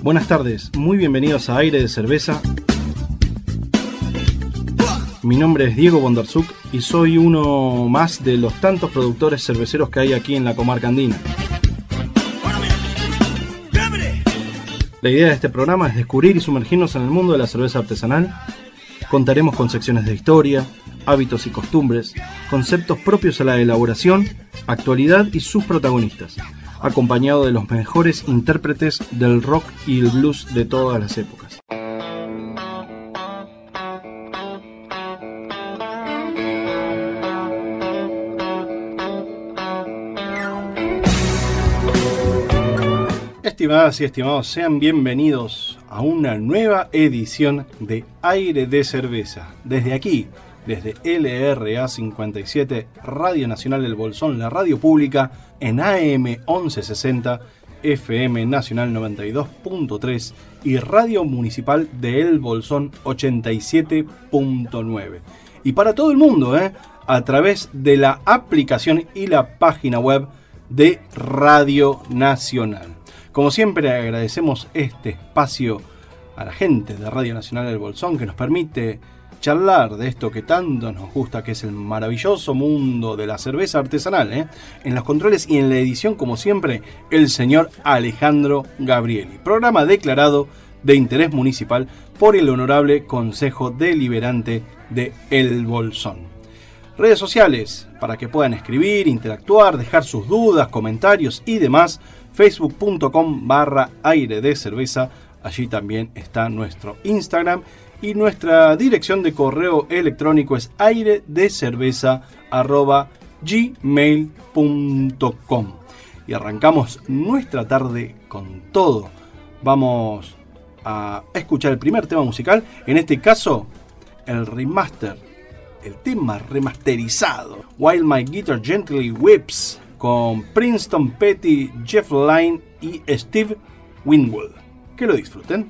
Buenas tardes, muy bienvenidos a Aire de Cerveza. Mi nombre es Diego Bondarsuk y soy uno más de los tantos productores cerveceros que hay aquí en la comarca andina. La idea de este programa es descubrir y sumergirnos en el mundo de la cerveza artesanal. Contaremos con secciones de historia, hábitos y costumbres, conceptos propios a la elaboración, actualidad y sus protagonistas, acompañado de los mejores intérpretes del rock y el blues de todas las épocas. Estimadas y estimados, sean bienvenidos a una nueva edición de Aire de Cerveza. Desde aquí, desde LRA 57, Radio Nacional del Bolsón, la radio pública, en AM 1160, FM Nacional 92.3 y Radio Municipal de El Bolsón 87.9. Y para todo el mundo, a través de la aplicación y la página web de Radio Nacional. Como siempre, agradecemos este espacio a la gente de Radio Nacional del Bolsón que nos permite charlar de esto que tanto nos gusta, que es el maravilloso mundo de la cerveza artesanal. En los controles y en la edición, como siempre, el señor Alejandro Gabrieli. Programa declarado de interés municipal por el Honorable Consejo Deliberante de El Bolsón. Redes sociales para que puedan escribir, interactuar, dejar sus dudas, comentarios y demás. Facebook.com/aire de cerveza. Allí también está nuestro Instagram y nuestra dirección de correo electrónico es airedecerveza@gmail.com. Y arrancamos nuestra tarde con todo. Vamos a escuchar el primer tema musical, en este caso el remaster, el tema remasterizado, While My Guitar Gently Weeps, con Princeton Petty, Jeff Lynne y Steve Winwood. Que lo disfruten.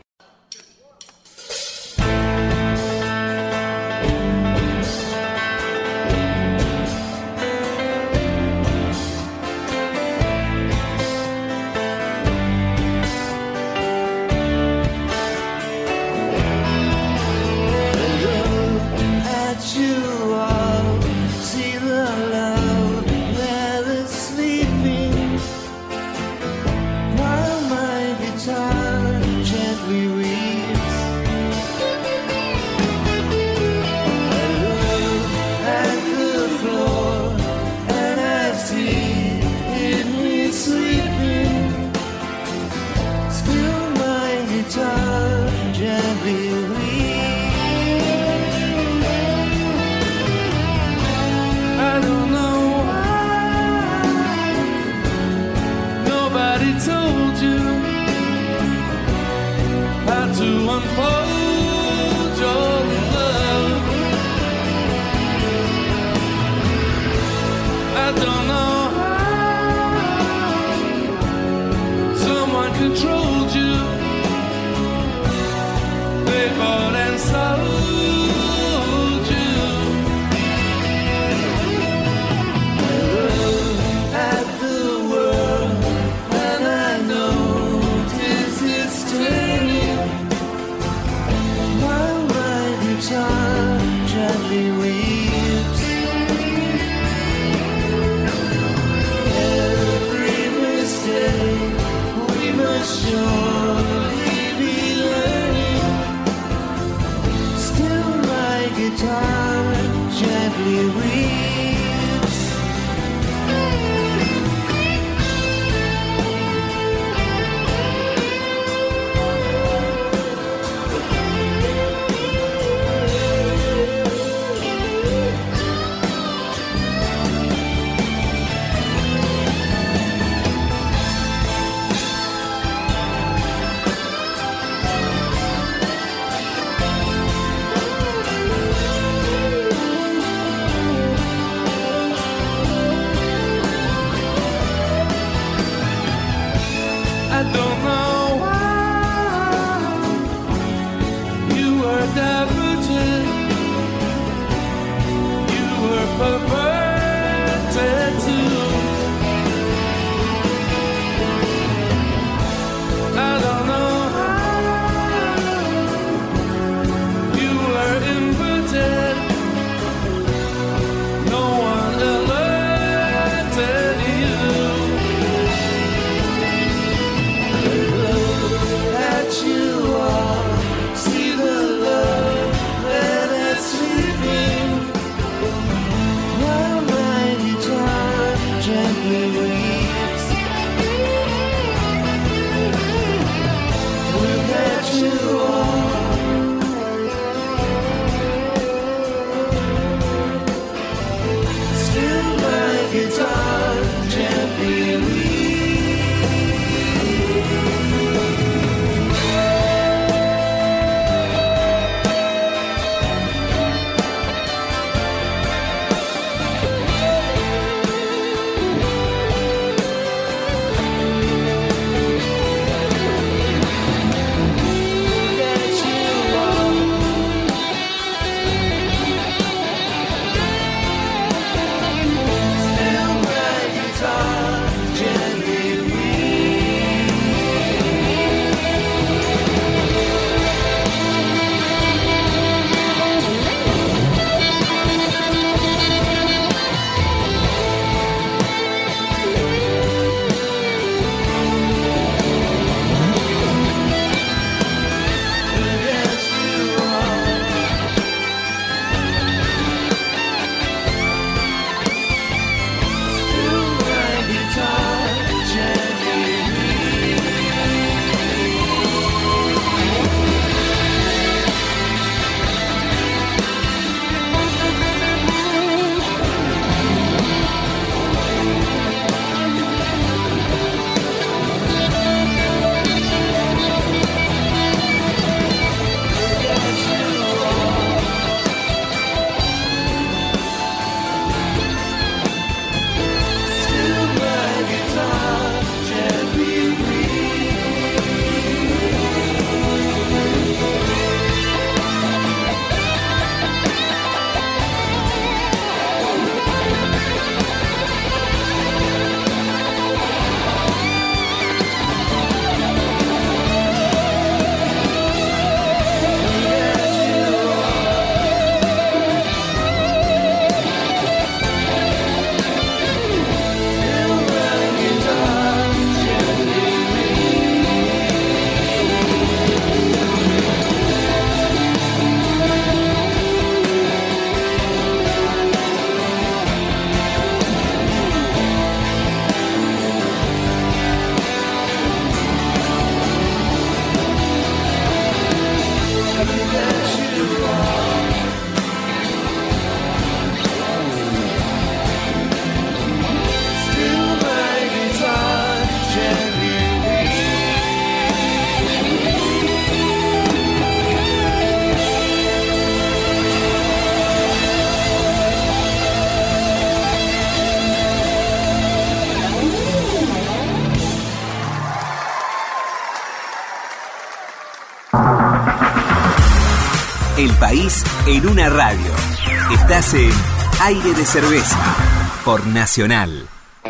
El país en una radio. Estás en Aire de Cerveza por Nacional.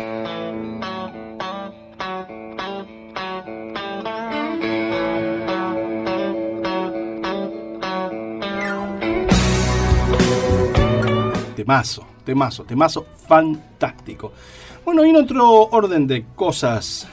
Temazo fantástico. Bueno, y en otro orden de cosas,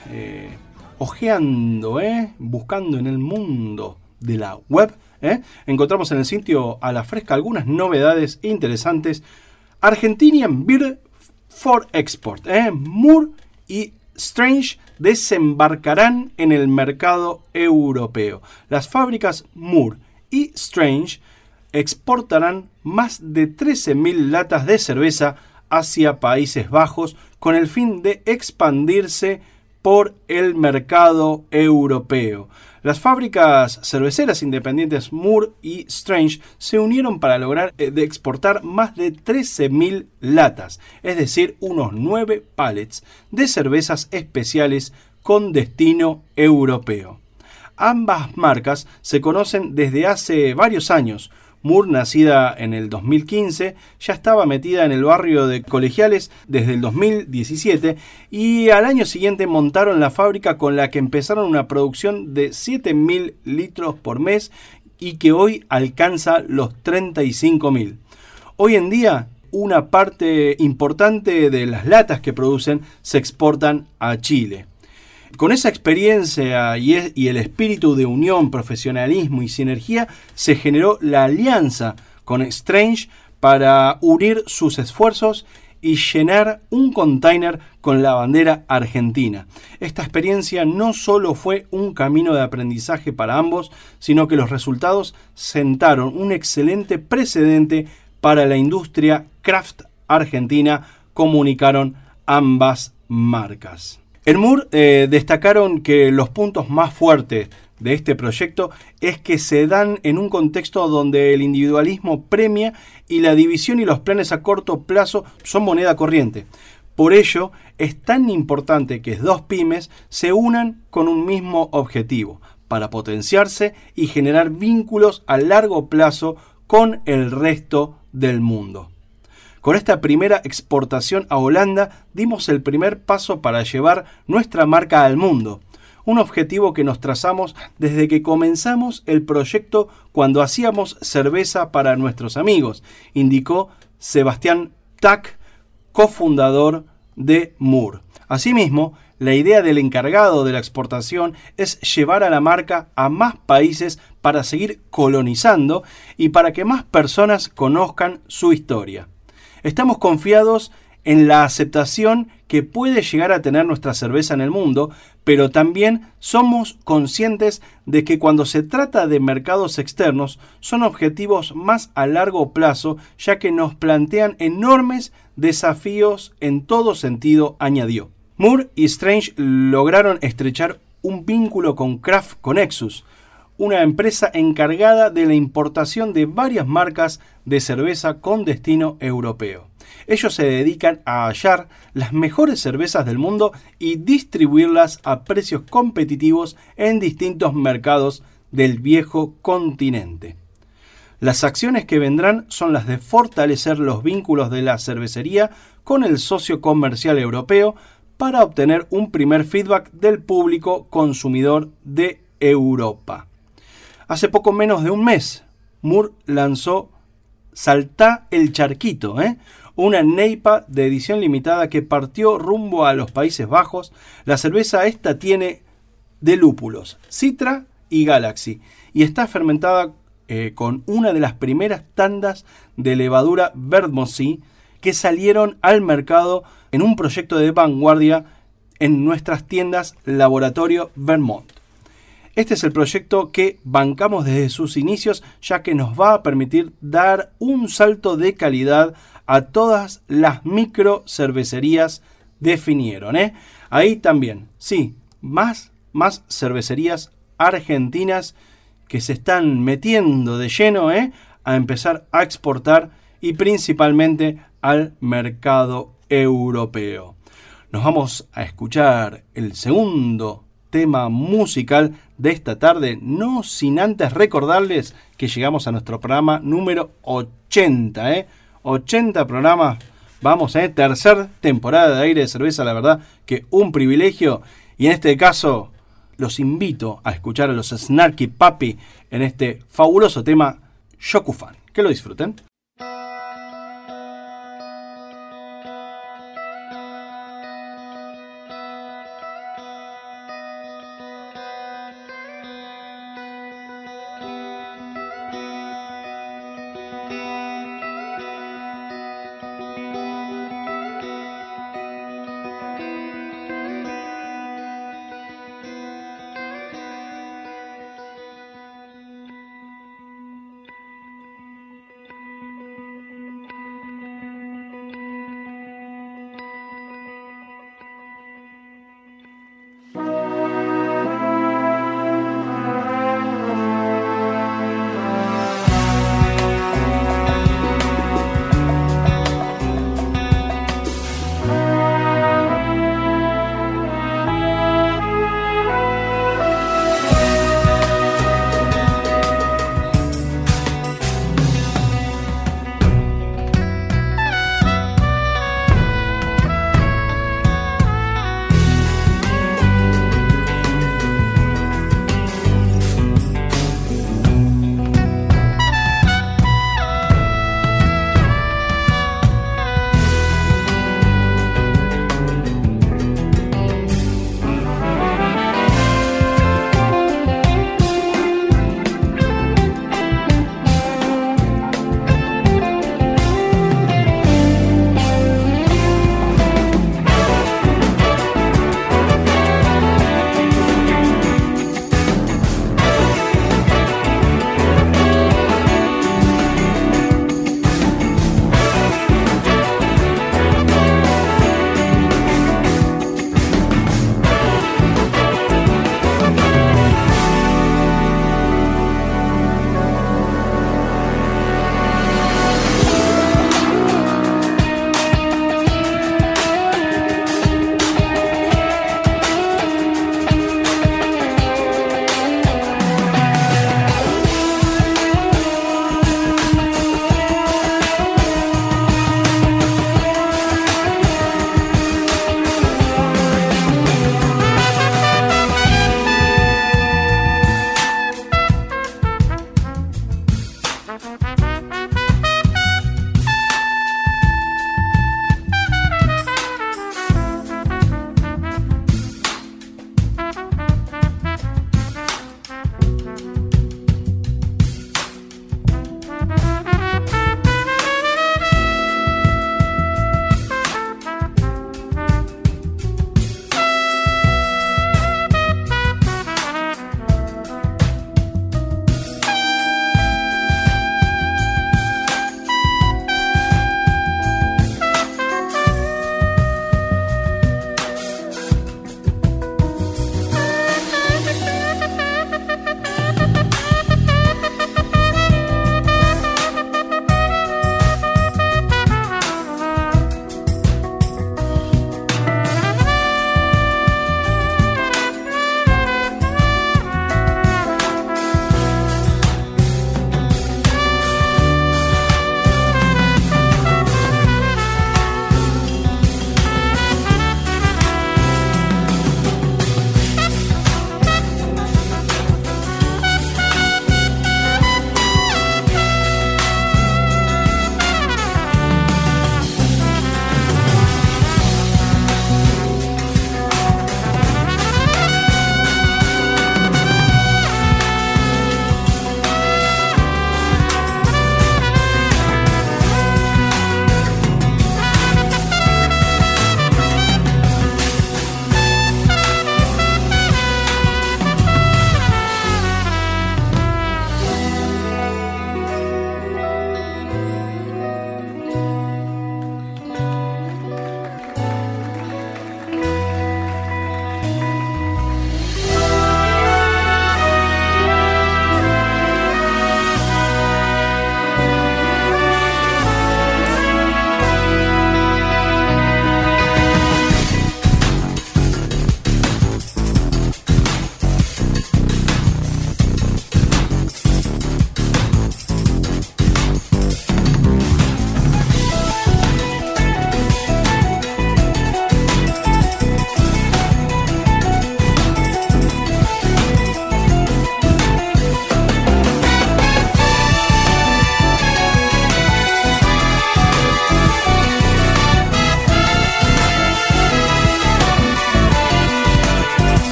ojeando, buscando en el mundo de la web, encontramos en el sitio A la Fresca algunas novedades interesantes. Argentinian Beer for Export, Moore y Strange desembarcarán en el mercado europeo. Las fábricas Moore y Strange exportarán más de 13.000 latas de cerveza hacia Países Bajos con el fin de expandirse por el mercado europeo. Las fábricas cerveceras independientes Moore y Strange se unieron para lograr de exportar más de 13.000 latas, es decir, unos 9 pallets de cervezas especiales con destino europeo. Ambas marcas se conocen desde hace varios años. Moore, nacida en el 2015, ya estaba metida en el barrio de Colegiales desde el 2017 y al año siguiente montaron la fábrica con la que empezaron una producción de 7.000 litros por mes y que hoy alcanza los 35.000. Hoy en día, una parte importante de las latas que producen se exportan a Chile. Con esa experiencia y el espíritu de unión, profesionalismo y sinergia, se generó la alianza con Strange para unir sus esfuerzos y llenar un container con la bandera argentina. Esta experiencia no solo fue un camino de aprendizaje para ambos, sino que los resultados sentaron un excelente precedente para la industria craft argentina, comunicaron ambas marcas. En Moore destacaron que los puntos más fuertes de este proyecto es que se dan en un contexto donde el individualismo premia y la división y los planes a corto plazo son moneda corriente. Por ello, es tan importante que dos pymes se unan con un mismo objetivo, para potenciarse y generar vínculos a largo plazo con el resto del mundo. Con esta primera exportación a Holanda dimos el primer paso para llevar nuestra marca al mundo, un objetivo que nos trazamos desde que comenzamos el proyecto cuando hacíamos cerveza para nuestros amigos, indicó Sebastián Tack, cofundador de Moore. Asimismo, la idea del encargado de la exportación es llevar a la marca a más países para seguir colonizando y para que más personas conozcan su historia. Estamos confiados en la aceptación que puede llegar a tener nuestra cerveza en el mundo, pero también somos conscientes de que cuando se trata de mercados externos son objetivos más a largo plazo, ya que nos plantean enormes desafíos en todo sentido, añadió. Moore y Strange lograron estrechar un vínculo con Craft Connexus, una empresa encargada de la importación de varias marcas de cerveza con destino europeo. Ellos se dedican a hallar las mejores cervezas del mundo y distribuirlas a precios competitivos en distintos mercados del viejo continente. Las acciones que vendrán son las de fortalecer los vínculos de la cervecería con el socio comercial europeo para obtener un primer feedback del público consumidor de Europa. Hace poco menos de un mes, Moore lanzó Saltá el Charquito, una neipa de edición limitada que partió rumbo a los Países Bajos. La cerveza esta tiene de lúpulos, Citra y Galaxy, y está fermentada con una de las primeras tandas de levadura Vermouth que salieron al mercado en un proyecto de vanguardia en nuestras tiendas Laboratorio Vermont. Este es el proyecto que bancamos desde sus inicios, ya que nos va a permitir dar un salto de calidad a todas las micro cervecerías, definieron. Ahí también, sí, más cervecerías argentinas que se están metiendo de lleno a empezar a exportar y principalmente al mercado europeo. Nos vamos a escuchar el segundo tema musical de esta tarde, no sin antes recordarles que llegamos a nuestro programa número 80, 80 programas, vamos, tercer temporada de Aire de Cerveza, la verdad que un privilegio, y en este caso los invito a escuchar a los Snarky Puppy en este fabuloso tema Shokufan. Que lo disfruten.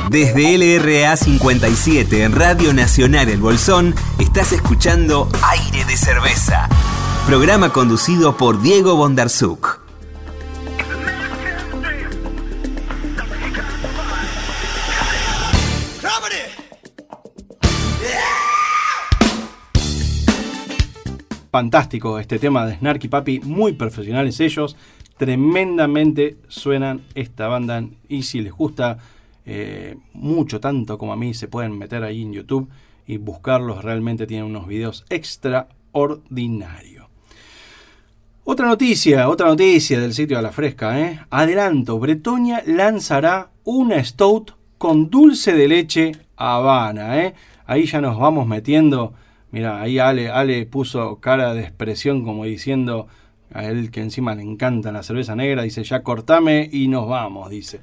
Desde LRA 57 en Radio Nacional El Bolsón, estás escuchando Aire de Cerveza. Programa conducido por Diego Bondarsuk. Fantástico este tema de Snarky Puppy, muy profesionales ellos, tremendamente suenan esta banda y si les gusta mucho, tanto como a mí, se pueden meter ahí en YouTube y buscarlos, realmente tienen unos videos extraordinarios. Otra noticia del sitio a la fresca, Adelanto, Bretonia lanzará una stout con dulce de leche Habana, Ahí ya nos vamos metiendo. Mira, ahí Ale puso cara de expresión como diciendo, a él que encima le encanta la cerveza negra, dice, ya cortame y nos vamos, dice.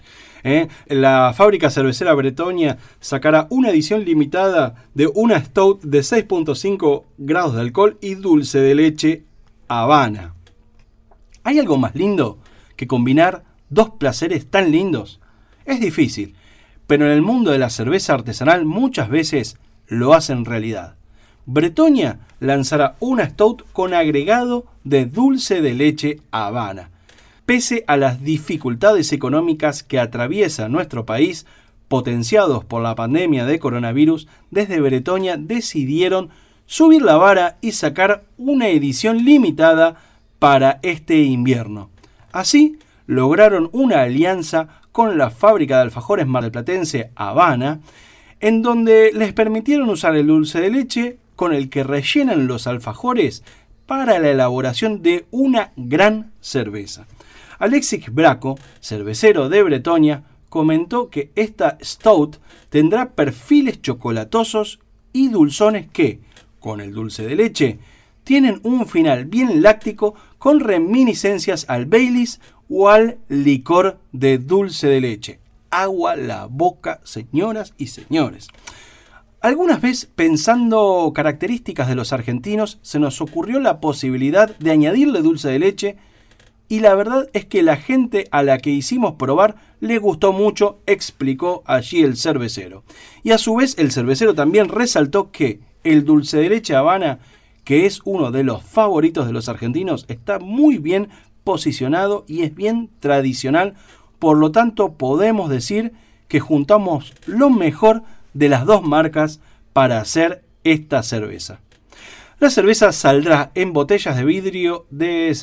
La fábrica cervecera Bretonia sacará una edición limitada de una stout de 6.5 grados de alcohol y dulce de leche Habana. ¿Hay algo más lindo que combinar dos placeres tan lindos? Es difícil, pero en el mundo de la cerveza artesanal muchas veces lo hacen realidad. Bretonia lanzará una stout con agregado de dulce de leche Habana. Pese a las dificultades económicas que atraviesa nuestro país, potenciados por la pandemia de coronavirus, desde Bretonia decidieron subir la vara y sacar una edición limitada para este invierno. Así, lograron una alianza con la fábrica de alfajores mardelplatense Habana, en donde les permitieron usar el dulce de leche con el que rellenan los alfajores para la elaboración de una gran cerveza. Alexis Braco, cervecero de Bretonia, comentó que esta stout tendrá perfiles chocolatosos y dulzones que, con el dulce de leche, tienen un final bien láctico con reminiscencias al Baileys o al licor de dulce de leche. Agua la boca, señoras y señores. Algunas veces, pensando características de los argentinos, se nos ocurrió la posibilidad de añadirle dulce de leche y la verdad es que la gente a la que hicimos probar le gustó mucho, explicó allí el cervecero. Y a su vez el cervecero también resaltó que el dulce de leche Habana, que es uno de los favoritos de los argentinos, está muy bien posicionado y es bien tradicional, por lo tanto podemos decir que juntamos lo mejor de las dos marcas para hacer esta cerveza. La cerveza saldrá en botellas de vidrio de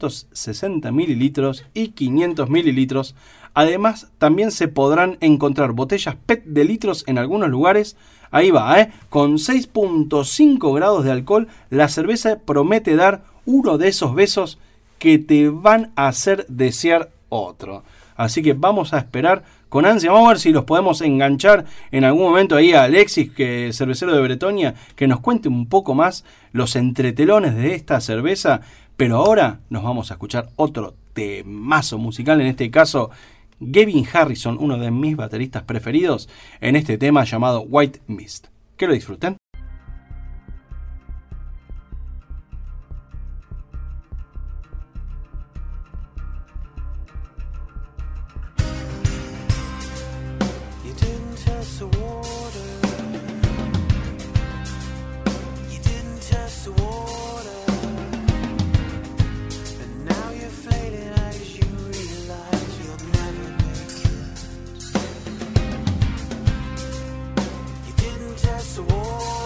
660 mililitros y 500 mililitros. Además, también se podrán encontrar botellas PET de litros en algunos lugares. Ahí va, con 6.5 grados de alcohol, la cerveza promete dar uno de esos besos que te van a hacer desear otro. Así que vamos a esperar con ansia. Vamos a ver si los podemos enganchar en algún momento ahí a Alexis, que es cervecero de Bretonia, que nos cuente un poco más los entretelones de esta cerveza. Pero ahora nos vamos a escuchar otro temazo musical, en este caso Gavin Harrison, uno de mis bateristas preferidos, en este tema llamado White Mist. Que lo disfruten. War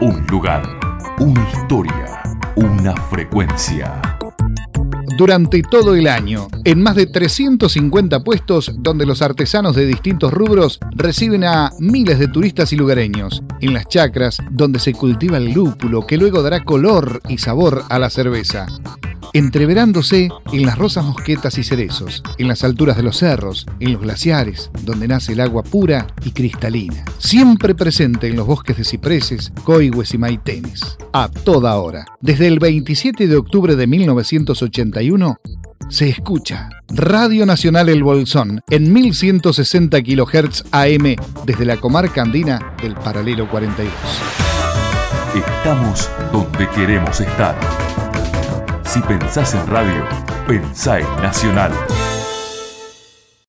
Un lugar, una historia, una frecuencia. Durante todo el año, en más de 350 puestos donde los artesanos de distintos rubros reciben a miles de turistas y lugareños. En las chacras, donde se cultiva el lúpulo que luego dará color y sabor a la cerveza. Entreverándose en las rosas mosquetas y cerezos, en las alturas de los cerros, en los glaciares, donde nace el agua pura y cristalina. Siempre presente en los bosques de cipreses, coigües y maitenes. A toda hora. Desde el 27 de octubre de 1981, se escucha Radio Nacional El Bolsón en 1160 kHz AM desde la comarca andina del Paralelo 42. Estamos donde queremos estar. Si pensás en radio, pensá en Nacional.